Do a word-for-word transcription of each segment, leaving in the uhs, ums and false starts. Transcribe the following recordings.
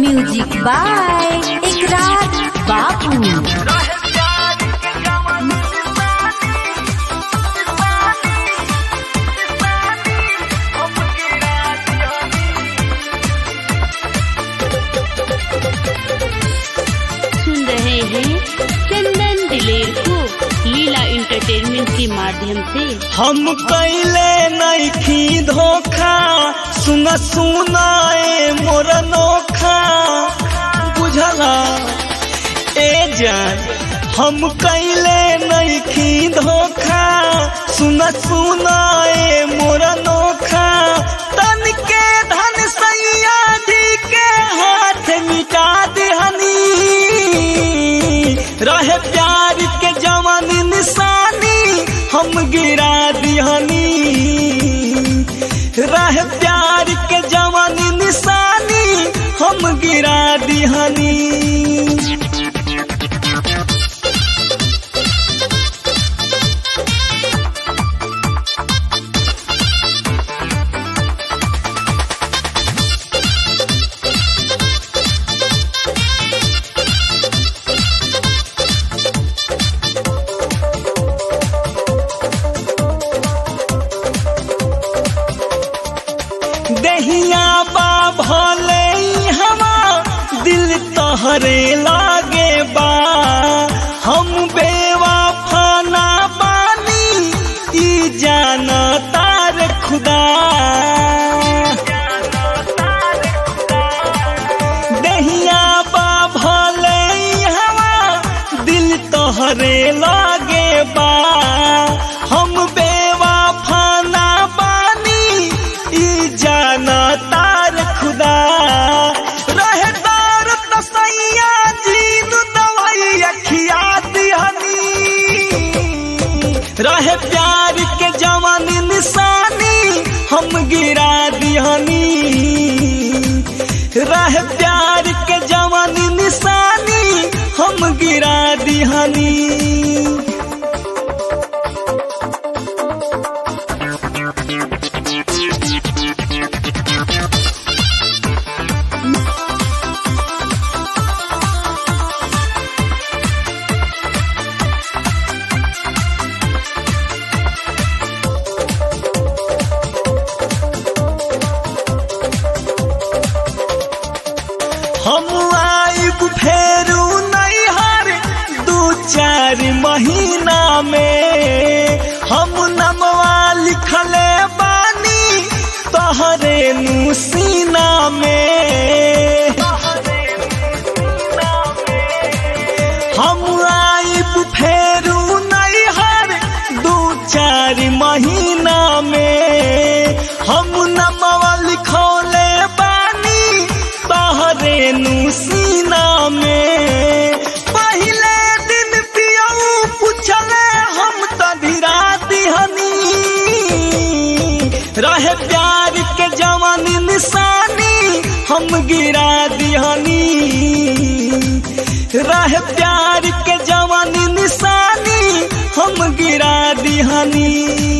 Music by इकरार बाबू। रहे हैं चंदन दिलेर को लीला एंटरटेनमेंट के माध्यम से। हम कैले नइखी धोखा, सुना सुना ए मोर नोखा, बुझला ए जान। हम कैले नइखी धोखा, सुना सुना ए मोर नोखा, तन के धन सैया जी के हाथ मिटा देहनी। रहे प्यार के जवान निशानी हम गिरा दिहनी। रहे प्यार के जवान निशानी हम गिरा दिहनी। दहिया बा भले हवा दिल तोहरे लागे बा, हम बेवफा ना बानी ई जाना तार खुदा। दहिया बा भले हवा दिल तोहरे लागे बा, हम बेवफा ना बानी ई जाना तार खुदा। रहे तार तसैया जीन दवाई अखिया दिहनी। रहे प्यार के जवान निशानी हम गिरा दिहनी। रहे प्यार के जवान निशानी हम गिरा दिहनी। हम आइब फेरू नैहर दू चार महीना में, हम नमवा लिखले बानी तोहरे नुसीना में। हम आइब फेरू नैहर दू चार महीना में, हम नमवा लिखौले बानी तोहरे नुसीना में। पहले दिन पियऊ पूछले हम तो धीरा दिहनी। रहे प्यार के जवान निशानी हम गिरा दिहनी। रहे प्यार के जवान निशानी हम गिरा दिहनी।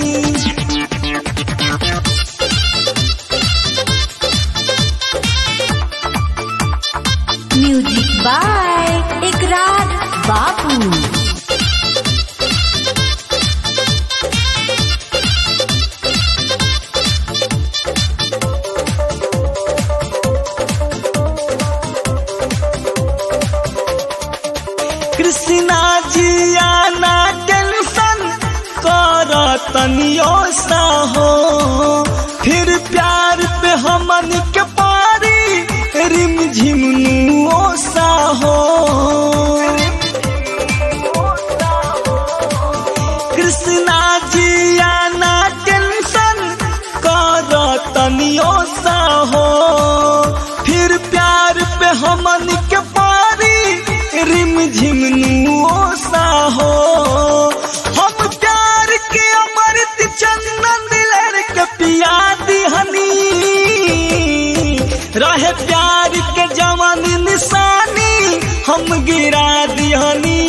म्यूजिक बाय इकरार बाबू। कृष्णा जिया ना टेंशन कर तनियो सा हो, फिर प्यार पे हमन के पारी रिम झिमनुओ सा हो। कृष्णा जिया ना टेंशन कर तनियो सा हो, फिर प्यार पे हमन के पारी रिम झिमनुओ सा हो। हम प्यार के अमृत चंदन दिलेर के पिया दिहनी। रहे प्यार के जवान निशानी हम गिरा दिहनी।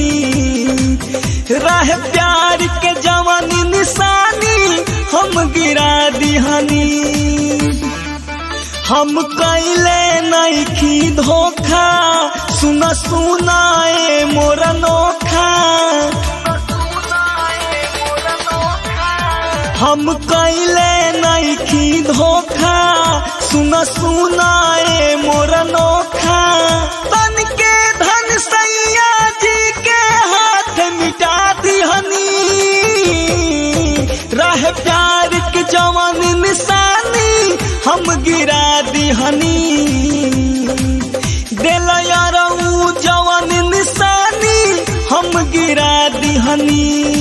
रहे प्यार के जवान निशानी हम गिरा दिहनी। हम कैले नइखी धोखा सुना सुनाए मोर नोखा हम कैले नइखी धोखा सुना सुनाए मोर नोखा तन के धन सैया जी के हाथ मिटा दिहनी रह प्यार के जवान निशानी हम गिरा दिहनी दिल यार जवान निशानी हम गिरा दिहनी।